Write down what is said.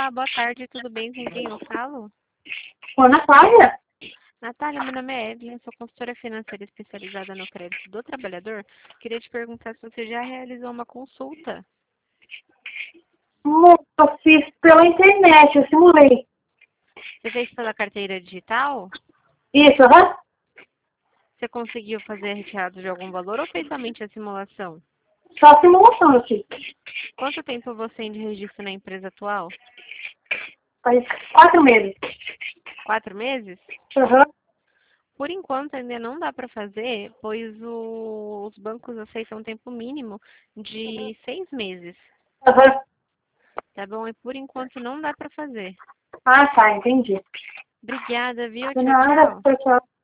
Olá, boa tarde, tudo bem? Com quem eu falo? Ô, Natália? Natália, meu nome é Evelyn, sou consultora financeira especializada no crédito do trabalhador. Queria te perguntar se você já realizou uma consulta. Eu fiz pela internet, eu simulei. Você fez pela carteira digital? Isso, aham. Você conseguiu fazer a retirada de algum valor ou fez somente a simulação? Só a simulação eu fiz. Quanto tempo você tem de registro na empresa atual? Faz 4 meses. 4 meses? Aham. Por enquanto ainda não dá para fazer, pois os bancos aceitam um tempo mínimo de 6 meses. Aham. Tá bom? E por enquanto não dá para fazer. Ah, tá, entendi. Obrigada, viu? De Tchau, nada, tchau. tchau, tchau.